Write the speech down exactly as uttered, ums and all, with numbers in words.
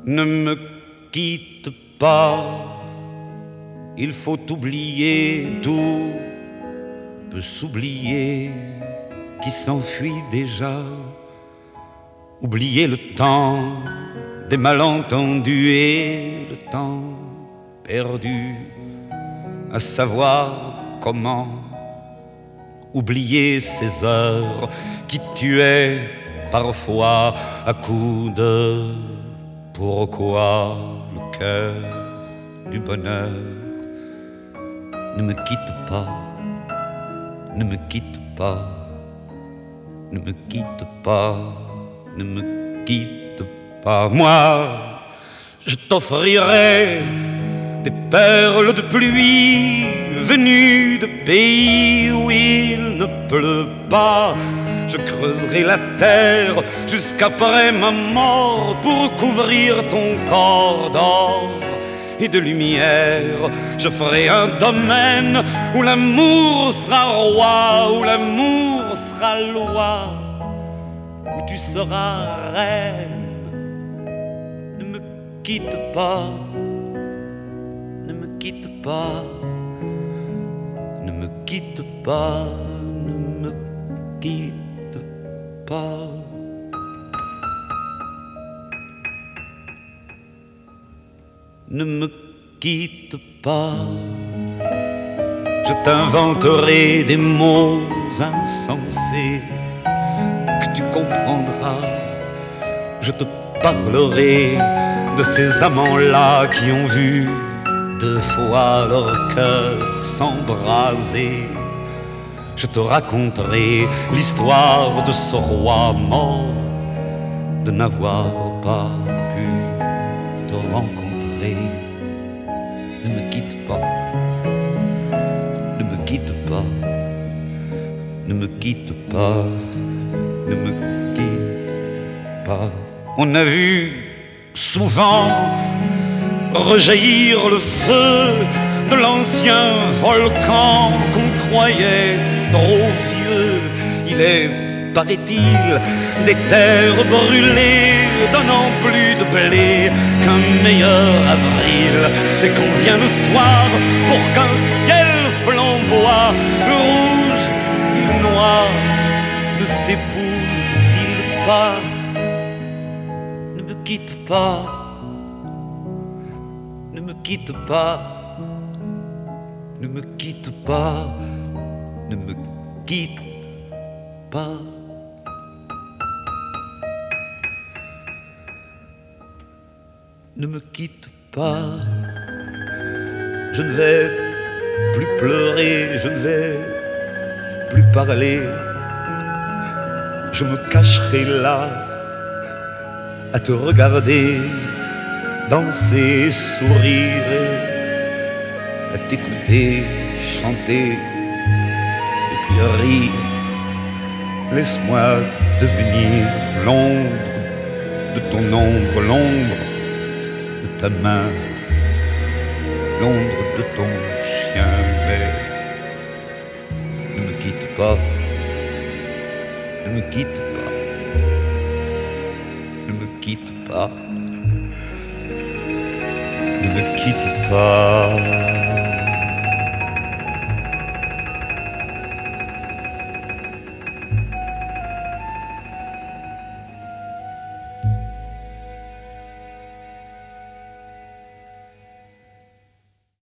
Ne me quitte pas, il faut oublier, tout peut s'oublier qui s'enfuit déjà. Oublier le temps des malentendus et le temps perdu à savoir comment. Oublier ces heures qui tuaient parfois à coups de pourquoi le cœur du bonheur. Ne me quitte pas, ne me quitte pas, ne me quitte pas, ne me quitte pas. Moi, je t'offrirai des perles de pluie venues de pays où il ne pleut pas. Je creuserai la terre jusqu'après ma mort pour couvrir ton corps d'or et de lumière. Je ferai un domaine où l'amour sera roi, où l'amour sera loi, où tu seras reine. Ne me quitte pas, ne me quitte pas, ne me quitte pas, ne me quitte pas. Ne me quitte pas, je t'inventerai des mots insensés que tu comprendras. Je te parlerai de ces amants-là qui ont vu deux fois leur cœur s'embraser. Je te raconterai l'histoire de ce roi mort, de n'avoir pas pu te rencontrer. Ne me quitte pas, ne me quitte pas, ne me quitte pas, ne me quitte pas. On a vu souvent rejaillir le feu de l'ancien volcan qu'on croyait trop vieux. Il est, paraît-il, des terres brûlées donnant plus de blé qu'un meilleur avril, et qu'on vient le soir pour qu'un ciel flamboie. Le rouge et le noir ne s'épousent-ils pas? Ne me quitte pas, ne me quitte pas, ne me quitte pas, ne me quitte pas. Ne me quitte pas, je ne vais plus pleurer, je ne vais plus parler. Je me cacherai là à te regarder danser et sourire, à t'écouter chanter et puis rire. Laisse-moi devenir l'ombre de ton ombre, l'ombre de ta main, l'ombre de ton chien. Mais ne me quitte pas, ne me quitte pas, ne me quitte pas, ne me quitte pas.